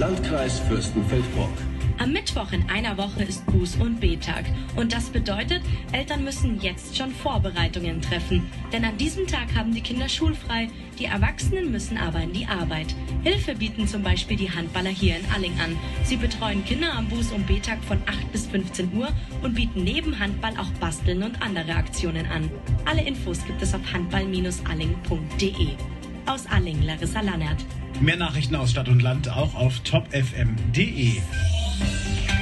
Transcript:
Landkreis Fürstenfeldbruck. Am Mittwoch in einer Woche ist Buß- und B-Tag. Und das bedeutet, Eltern müssen jetzt schon Vorbereitungen treffen. Denn an diesem Tag haben die Kinder schulfrei, die Erwachsenen müssen aber in die Arbeit. Hilfe bieten zum Beispiel die Handballer hier in Alling an. Sie betreuen Kinder am Buß- und B-Tag von 8 bis 15 Uhr und bieten neben Handball auch Basteln und andere Aktionen an. Alle Infos gibt es auf handball-alling.de. Aus Alling, Larissa Lannert. Mehr Nachrichten aus Stadt und Land auch auf topfm.de.